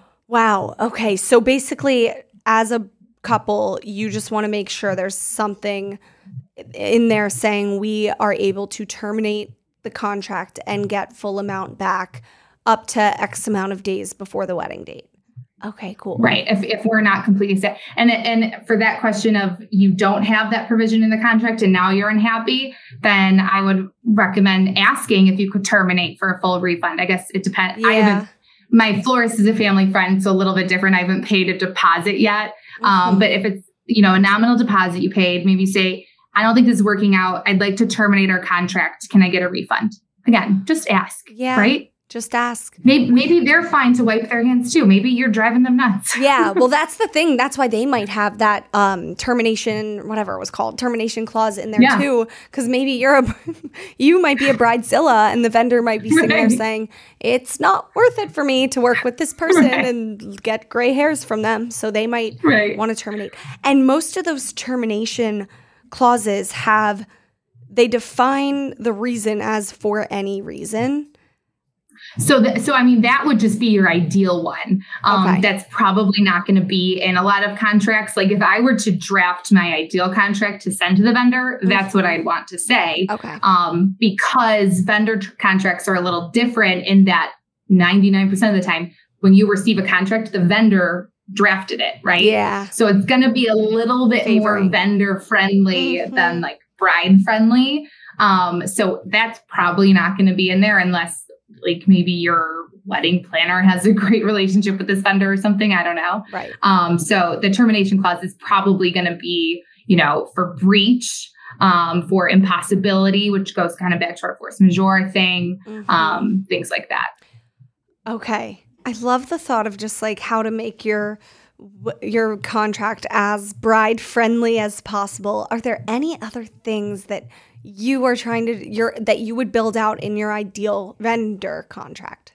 Wow. Okay. So basically, as a couple, you just want to make sure there's something in there saying we are able to terminate the contract and get full amount back up to X amount of days before the wedding date. Okay, cool. Right. If, if we're not completely set. And, and for that question of you don't have that provision in the contract and now you're unhappy, then I would recommend asking if you could terminate for a full refund. I guess it depends. I Yeah. haven't, my florist is a family friend, so a little bit different. I haven't paid a deposit yet. Um, Mhm. but if it's, you know, a nominal deposit you paid, maybe say, I don't think this is working out. I'd like to terminate our contract. Can I get a refund? Again, just ask. Yeah. Right. Just ask. Maybe, maybe they're fine to wipe their hands too. Maybe you're driving them nuts. Yeah, well, that's the thing. That's why they might have that um, termination, whatever it was called, termination clause in there Yeah. too. Because maybe you're a, you might be a bridezilla, and the vendor might be sitting there Right. saying, "It's not worth it for me to work with this person Right. and get gray hairs from them." So they might Right. want to terminate. And most of those termination clauses have they define the reason as for any reason. So, th- so I mean, that would just be your ideal one. Um, Okay. That's probably not going to be in a lot of contracts. Like if I were to draft my ideal contract to send to the vendor, that's what I'd want to say. Okay. Um, because vendor tr- contracts are a little different in that ninety-nine percent of the time when you receive a contract, the vendor drafted it, right? Yeah. So it's going to be a little bit more Favoring. vendor friendly Mhm. than like bride friendly. Um, so that's probably not going to be in there unless like maybe your wedding planner has a great relationship with this vendor or something. I don't know. Right. Um, so the termination clause is probably going to be, you know, for breach, um, for impossibility, which goes kind of back to our force majeure thing, Mhm. um, things like that. Okay. I love the thought of just like how to make your your contract as bride friendly as possible. Are there any other things that you are trying to your that you would build out in your ideal vendor contract?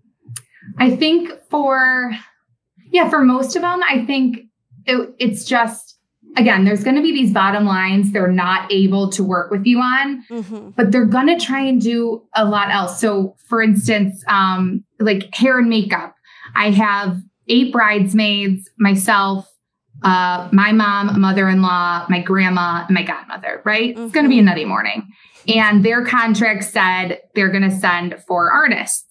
I think for, yeah, for most of them, I think it, it's just, again, there's going to be these bottom lines they're not able to work with you on, Mm-hmm. but they're going to try and do a lot else. So for instance, um, like hair and makeup, I have eight bridesmaids, myself, uh, my mom, mother-in-law, my grandma, and my godmother, right? Mm-hmm. It's going to be a nutty morning. And their contract said they're going to send four artists.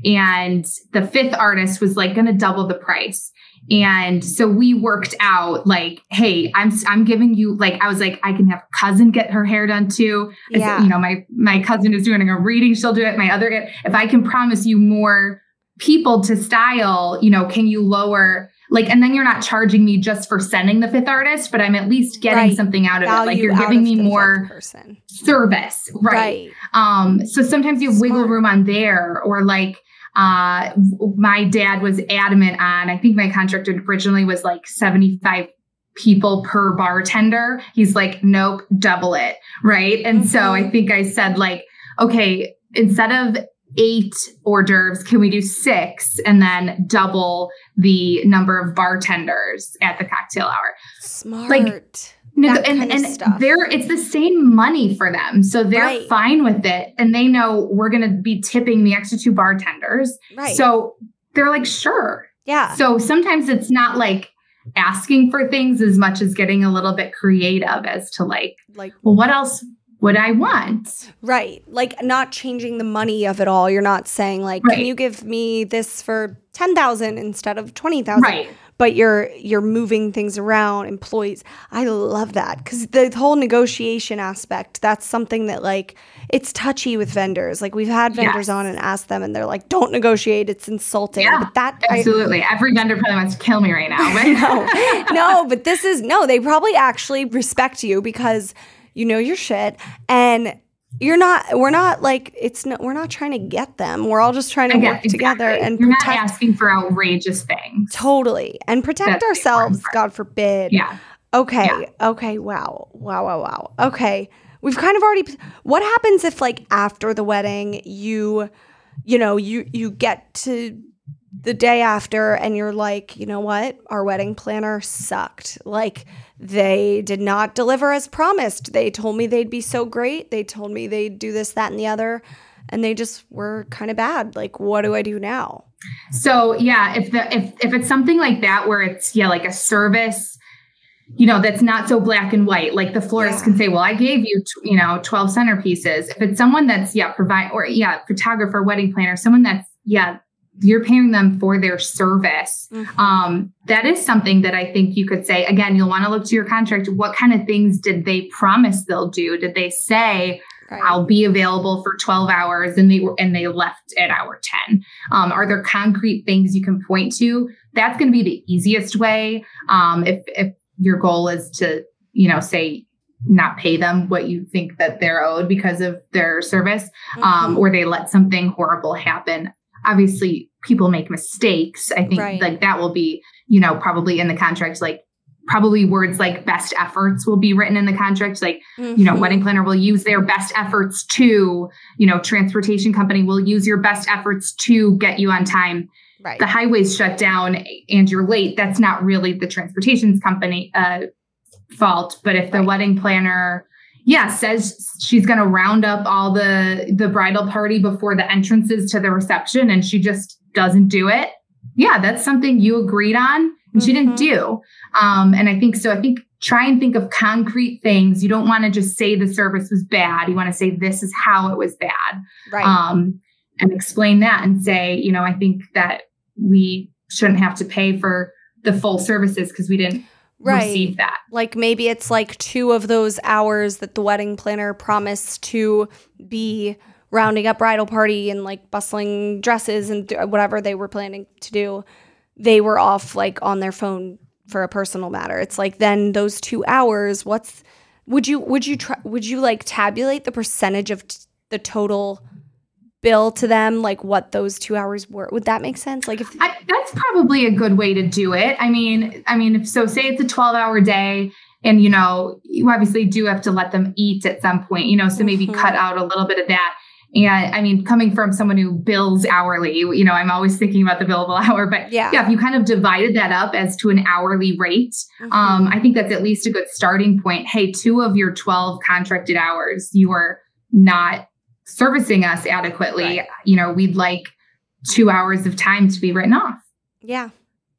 And the fifth artist was like going to double the price. And so we worked out like, hey, I'm I'm giving you, like, I was like, I can have cousin get her hair done too. Yeah. Said, you know, my my cousin is doing a reading. She'll do it. My other, if I can promise you more people to style, you know, can you lower, like, and then you're not charging me just for sending the fifth artist, but I'm at least getting right. something out of Value it. Like you're giving me more person. service. Right. right. Um, so sometimes you have Smart. wiggle room on there, or like, Uh, my dad was adamant on, I think my contract originally was like seventy-five people per bartender. He's like, nope, double it. Right. And mm-hmm. so I think I said like, okay, instead of eight hors d'oeuvres, can we do six and then double the number of bartenders at the cocktail hour? Smart. Like, No, that and kind of and stuff. they're it's the same money for them. So they're Right. fine with it. And they know we're going to be tipping the extra two bartenders. Right. So they're like, sure. Yeah. So sometimes it's not like asking for things as much as getting a little bit creative as to like, like, well, what else would I want? right. Like not changing the money of it all. You're not saying like, Right. can you give me this for ten thousand instead of twenty thousand? Right. But you're you're moving things around, employees. I love that because the whole negotiation aspect, that's something that like it's touchy with vendors. Like we've had vendors Yes. on and asked them and they're like, don't negotiate. It's insulting. Yeah, but that absolutely. Every vendor probably wants to kill me right now. But no, no, but this is no, they probably actually respect you because you know your shit and you're not, we're not like, it's not, we're not trying to get them. We're all just trying to Again, work together exactly. and You're protect. not asking for outrageous things. Totally. And protect That's the ourselves, important part. God forbid. Yeah. Okay. Yeah. Okay. Wow. Wow. Wow. Wow. Okay. We've kind of already, what happens if like after the wedding, you, you know, you, you get to the day after and you're like, you know what? Our wedding planner sucked. Like they did not deliver as promised. They told me they'd be so great. They told me they'd do this, that, and the other. And they just were kind of bad. Like, what do I do now? So yeah, if the if if it's something like that where it's yeah like a service, you know, that's not so black and white. Like the florist Yeah. can say, well, I gave you t- you know twelve centerpieces. If it's someone that's yeah provide or yeah photographer, wedding planner, someone that's yeah you're paying them for their service. Mm-hmm. Um, that is something that I think you could say again. You'll want to look to your contract. What kind of things did they promise they'll do? Did they say? Right. I'll be available for twelve hours and they were, and they left at hour ten. Um, are there concrete things you can point to? That's going to be the easiest way. Um, if, if your goal is to, you know, say not pay them what you think that they're owed because of their service, Mm-hmm. um, or they let something horrible happen. Obviously people make mistakes. I think Right. like that will be, you know, probably in the contract, like probably words like best efforts will be written in the contract. Like, you know, Mhm. wedding planner will use their best efforts to, you know, transportation company will use your best efforts to get you on time. Right. The highways shut down and you're late. That's not really the transportation company uh, fault. But if the Right. wedding planner, yeah, says she's going to round up all the, the bridal party before the entrances to the reception and she just doesn't do it. Yeah, that's something you agreed on and she didn't do. Um, and I think so. I think try and think of concrete things. You don't want to just say the service was bad. You want to say this is how it was bad. Right. Um, and explain that and say, you know, I think that we shouldn't have to pay for the full services because we didn't Right. receive that. Like maybe it's like two of those hours that the wedding planner promised to be rounding up bridal party and like bustling dresses and th- whatever they were planning to do. They were off like on their phone for a personal matter. It's like then those two hours, what's would you would you try would you like tabulate the percentage of t- the total bill to them, like what those two hours were? Would that make sense? Like if I, that's probably a good way to do it. I mean, I mean, if so, say it's a twelve hour day and, you know, you obviously do have to let them eat at some point, you know, so maybe Mhm. cut out a little bit of that. And I mean, coming from someone who bills hourly, you know, I'm always thinking about the billable hour, but Yeah. yeah, if you kind of divided that up as to an hourly rate, um, I think that's at least a good starting point. Hey, two of your twelve contracted hours, you are not servicing us adequately. Right. You know, we'd like two hours of time to be written off. yeah.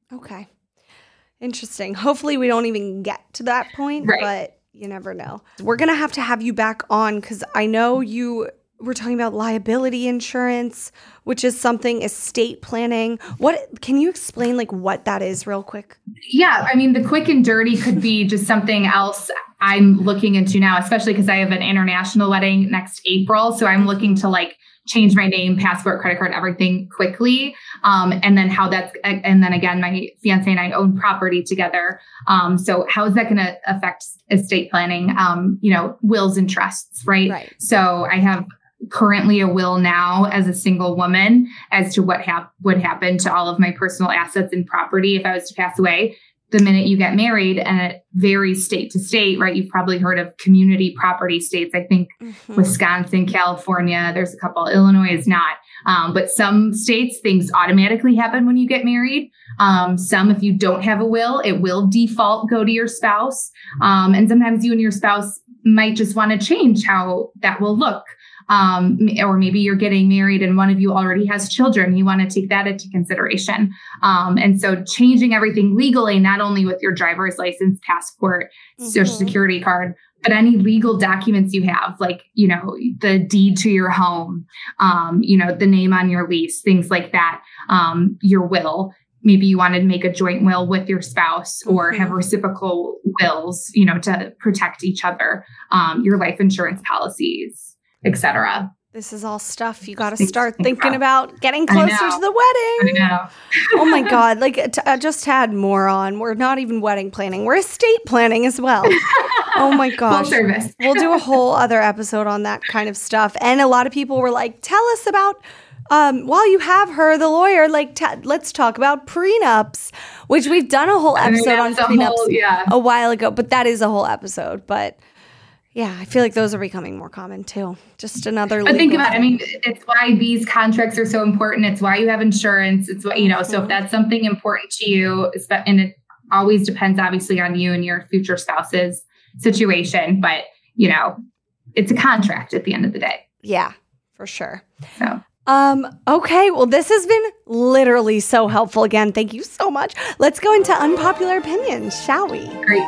Okay. Interesting. Hopefully we don't even get to that point, Right. but you never know. We're going to have to have you back on because I know you were talking about liability insurance, which is something estate planning. What can you explain like what that is real quick? Yeah. I mean, the quick and dirty could be just something else I'm looking into now, especially because I have an international wedding next April. So I'm looking to like change my name, passport, credit card, everything quickly. Um, and then how that's, and then again, my fiance and I own property together. Um, so how is that going to affect estate planning? Um, you know, wills and trusts, right? Right. So I have currently a will now as a single woman as to what hap- would happen to all of my personal assets and property if I was to pass away. The minute you get married, and it varies state to state, right? You've probably heard of community property states. I think Mm-hmm. Wisconsin, California, there's a couple. Illinois is not. Um, but some states, things automatically happen when you get married. Um, some, if you don't have a will, it will default go to your spouse. Um, and sometimes you and your spouse might just want to change how that will look. Um, or maybe you're getting married and one of you already has children. You want to take that into consideration. Um, and so changing everything legally, not only with your driver's license, passport, Mm-hmm. social security card, but any legal documents you have, like, you know, the deed to your home, um, you know, the name on your lease, things like that, um, your will. Maybe you wanted to make a joint will with your spouse or Mm-hmm. have reciprocal wills, you know, to protect each other, um, your life insurance policies, et cetera. This is all stuff you got to Think- start think thinking about. about getting I closer know. to the wedding. I know. Oh my God. Like t- I just had more on. We're not even wedding planning. We're estate planning as well. Oh my Full gosh. service. We'll do a whole other episode on that kind of stuff. And a lot of people were like, tell us about, um, while you have her, the lawyer, like, t- let's talk about prenups, which we've done a whole I mean, episode on that's a prenups whole- yeah. a while ago, but that is a whole episode. But yeah, I feel like those are becoming more common too. Just another But think legal about it. I mean, it's why these contracts are so important. It's why you have insurance. It's what, you know, so if that's something important to you, espe- and it always depends obviously on you and your future spouse's situation, but you know, it's a contract at the end of the day. Yeah, for sure. So Um, okay, well, this has been literally so helpful. Again, thank you so much. Let's go into unpopular opinions, shall we? great.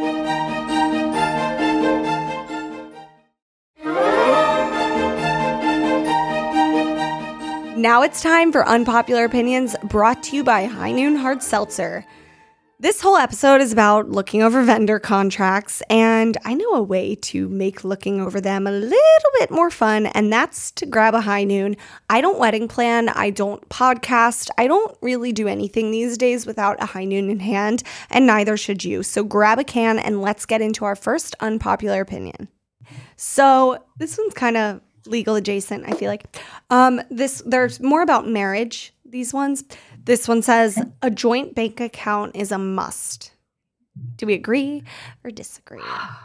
Now it's time for unpopular opinions brought to you by High Noon Hard Seltzer. This whole episode is about looking over vendor contracts, and I know a way to make looking over them a little bit more fun, and that's to grab a High Noon. I don't wedding plan, I don't podcast, I don't really do anything these days without a High Noon in hand, and neither should you. So grab a can and let's get into our first unpopular opinion. So this one's kind of legal adjacent, I feel like. Um, this there's more about marriage, these ones. This one says a joint bank account is a must. Do we agree or disagree?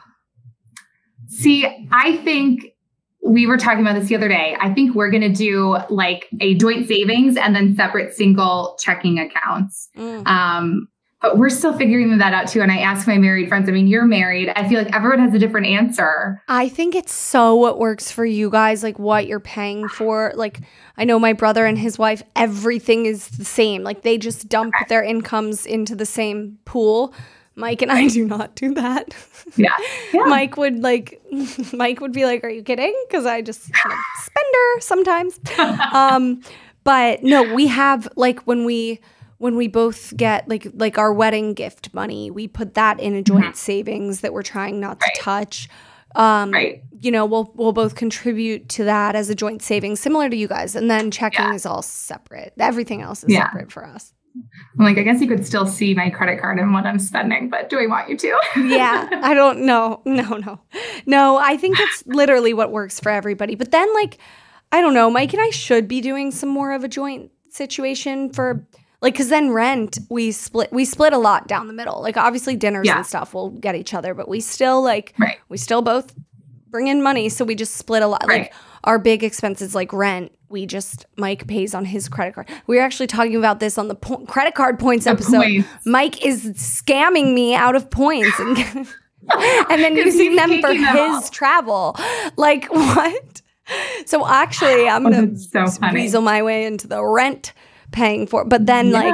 See, I think we were talking about this the other day. I think we're going to do like a joint savings and then separate single checking accounts. Mm. Um, but we're still figuring that out too. And I ask my married friends, I mean, you're married. I feel like everyone has a different answer. I think it's so what works for you guys, like what you're paying for. Like, I know my brother and his wife, everything is the same. Like, they just dump their incomes into the same pool. Mike and I do not do that. Yeah. yeah. Mike would like, Mike would be like, "Are you kidding?" Because I just I'm a spender sometimes. um, but no, we have like when we when we both get like like our wedding gift money, we put that in a joint Mhm. savings that we're trying not Right. to touch. Um, Right. You know, we'll we'll both contribute to that as a joint savings, similar to you guys, and then checking Yeah. is all separate. Everything else is Yeah. separate for us. I'm like, I guess you could still see my credit card and what I'm spending, but do I want you to? Yeah, I don't know. No, no. No, I think it's literally what works for everybody. But then, like, I don't know, Mike and I should be doing some more of a joint situation for, like, because then rent, we split, we split a lot down the middle. Like, obviously dinners Yeah. and stuff, we'll get each other, but we still, like, Right. we still both bring in money. So we just split a lot. Right. Like, our big expenses, like rent, we just, Mike pays on his credit card. We were actually talking about this on the po- credit card points The episode. points. Mike is scamming me out of points and, and then 'Cause using he's them for taking them his all. travel. Like, what? So actually, I'm Oh, going that's so to funny. weasel my way into the rent paying for. But then, Yeah. like,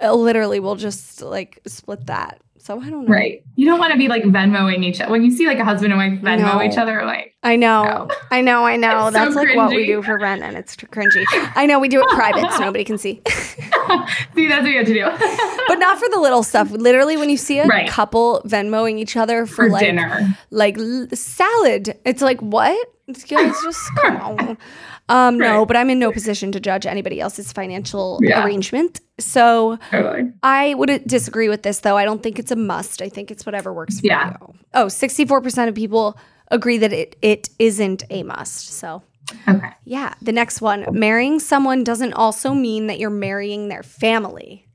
uh, literally we'll just like split that. So I don't know. Right. You don't want to be like Venmoing each other. When you see like a husband and wife Venmo No. each other, like. I know. No. I know. I know. It's That's so like what we cringy. do for rent, and it's tr- cringy. I know we do it private so nobody can see. See, that's what you have to do. But not for the little stuff. Literally, when you see a Right. couple Venmoing each other for, For like dinner. like l- salad, it's like what? It's guys just come on. Um, No, Right. but I'm in no position to judge anybody else's financial Yeah. arrangement. So Totally. I would disagree with this, though. I don't think it's a must. I think it's whatever works for Yeah. you. Oh, sixty-four percent of people agree that it it isn't a must. So. Okay. Yeah. The next one, marrying someone doesn't also mean that you're marrying their family.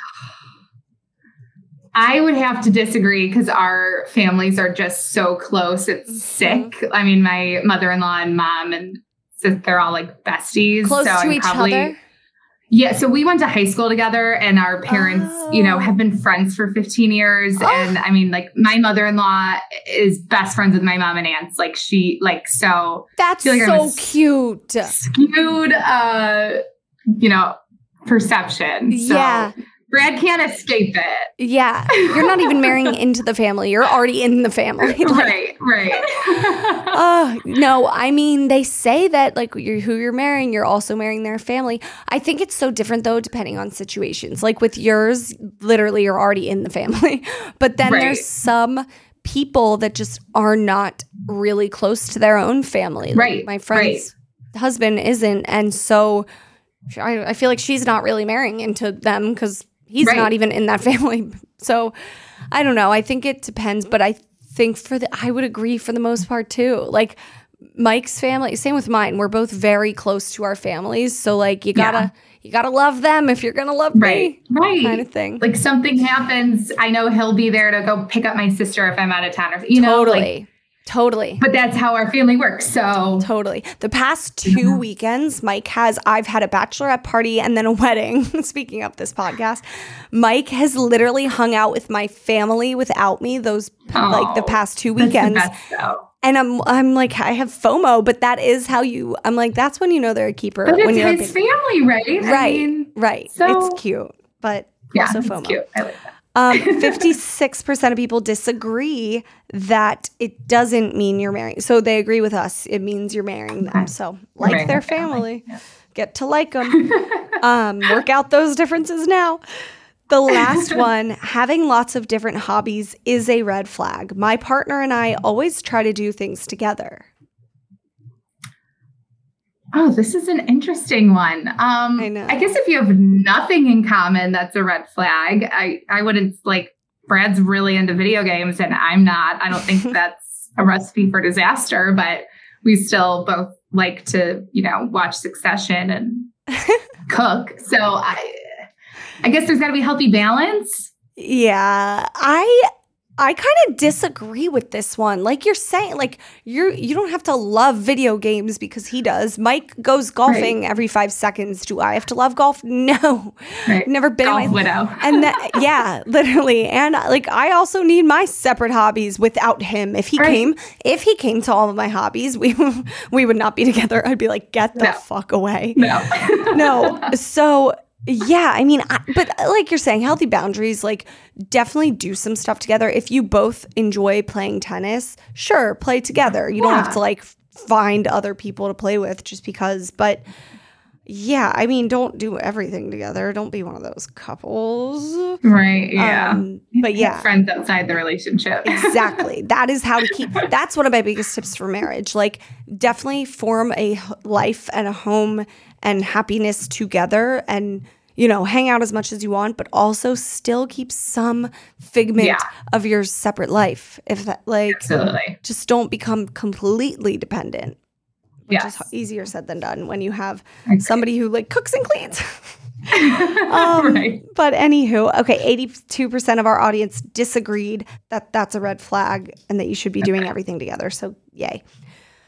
I would have to disagree because our families are just so close. It's sick. I mean, my mother-in-law and mom and sis- they're all like besties. Close so to I'm each probably, other? Yeah. So we went to high school together and our parents, you know, Oh. have been friends for fifteen years. And I mean, like my mother-in-law is best friends with my mom and aunts. Like she, like, so That's feel like I'm so a s- cute. skewed, uh, you know, perception. So Yeah. Brad can't escape it. Yeah. You're not even marrying into the family. You're already in the family. Like, Right. Right. oh, no, I mean, they say that like you're, who you're marrying, you're also marrying their family. I think it's so different though, depending on situations. Like with yours, literally you're already in the family. But then Right. there's some people that just are not really close to their own family. Like, Right, my friend's husband isn't. And so I, I feel like she's not really marrying into them because he's Right. not even in that family. So I don't know. I think it depends, but I think for the I would agree for the most part too. Like Mike's family, same with mine. We're both very close to our families, so like you gotta Yeah. you gotta love them if you're gonna love Right. me, Right. kind of thing. Like something happens, I know he'll be there to go pick up my sister if I'm out of town or you know, totally, like, totally. but that's how our family works. So Totally. The past two weekends, Mike has, I've had a bachelorette party and then a wedding. Speaking of this podcast, Mike has literally hung out with my family without me those like the Oh, past two that's the weekends. best, though. And I'm I'm like, I have FOMO, but that is how you, I'm like, that's when you know they're a keeper. But when it's you're a his big- family, right? I Right, mean, right. so- It's cute, but yeah, also it's FOMO. cute. I like that. Um, fifty-six percent of people disagree that it doesn't mean you're marrying. So they agree with us. It means you're marrying them. Okay. So like Marrying their their family. family. Get to like them. um, work out those differences now. The last one, having lots of different hobbies is a red flag. My partner and I always try to do things together. Oh, this is an interesting one. Um, I know. I guess if you have nothing in common, that's a red flag. I, I wouldn't like Brad's really into video games and I'm not. I don't think that's a recipe for disaster, but we still both like to, you know, watch Succession and cook. So I, I guess there's got to be healthy balance. Yeah, I I kind of disagree with this one. Like you're saying, like you're you don't have to love video games because he does. Mike goes golfing every five seconds. Do I have to love golf? No, Right. never been. in Golf my- widow. And that, yeah, literally. And like I also need my separate hobbies without him. If he Right. came, if he came to all of my hobbies, we we would not be together. I'd be like, get the No. fuck away. No. No. So yeah, I mean, I, but like you're saying, healthy boundaries, like definitely do some stuff together. If you both enjoy playing tennis, sure, play together. You don't have Yeah. to like find other people to play with just because. But yeah, I mean, don't do everything together. Don't be one of those couples. Right. Yeah. Um, but yeah. Friends outside the relationship. Exactly. That is how to keep, that's one of my biggest tips for marriage. Like, definitely form a h- life and a home and happiness together and, you know, hang out as much as you want, but also still keep some figment Yeah. of your separate life. If that, like, Absolutely. just don't become completely dependent, which Yes. is easier said than done when you have Agree. somebody who like cooks and cleans. Um, right. But anywho, okay, eighty-two percent of our audience disagreed that that's a red flag and that you should be doing everything together. So yay.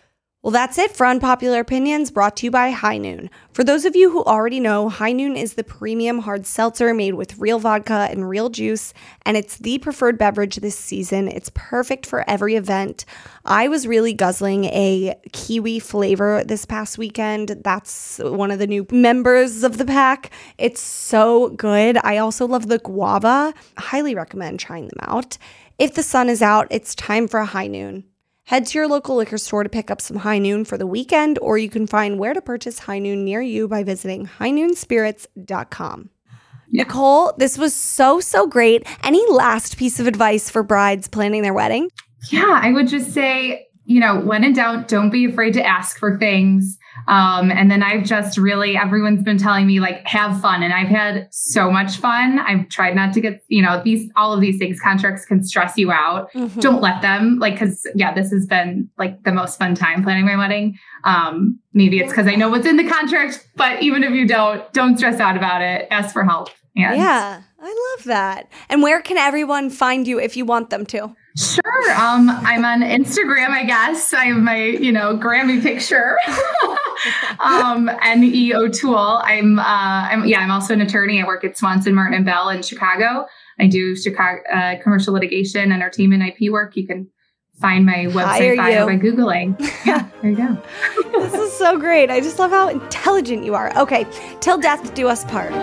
Well, that's it for Unpopular Opinions, brought to you by High Noon. For those of you who already know, High Noon is the premium hard seltzer made with real vodka and real juice, and it's the preferred beverage this season. It's perfect for every event. I was really guzzling a kiwi flavor this past weekend. That's one of the new members of the pack. It's so good. I also love the guava. Highly recommend trying them out. If the sun is out, it's time for a High Noon. Head to your local liquor store to pick up some High Noon for the weekend, or you can find where to purchase High Noon near you by visiting high noon spirits dot com. Yeah. Nicole, this was so, so great. Any last piece of advice for brides planning their wedding? Yeah, I would just say, you know, when in doubt, don't be afraid to ask for things. Um, and then I've just really, everyone's been telling me like, have fun. And I've had so much fun. I've tried not to get, you know, these, all of these things, contracts can stress you out. Mm-hmm. Don't let them, like, cause yeah, this has been like the most fun time planning my wedding. Um, maybe it's cause I know what's in the contract, but even if you don't, don't stress out about it. Ask for help. And yeah, I love that. And where can everyone find you if you want them to? Sure. Um, I'm on Instagram, I guess. I have my, you know, Grammy picture. um, N E O'Toole. I'm, uh, I'm, yeah, I'm also an attorney. I work at Swanson, Martin and Bell in Chicago. I do Chicago, uh, commercial litigation, entertainment, I P work. You can find my website bio by Googling. Yeah, there you go. This is so great. I just love how intelligent you are. Okay. Till death do us part.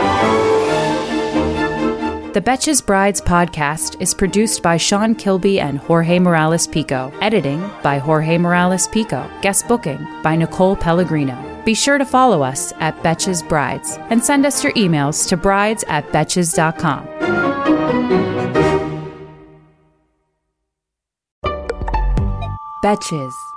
The Betches Brides podcast is produced by Sean Kilby and Jorge Morales Pico. Editing by Jorge Morales Pico. Guest booking by Nicole Pellegrino. Be sure to follow us at Betches Brides and send us your emails to brides at betches dot com. Betches.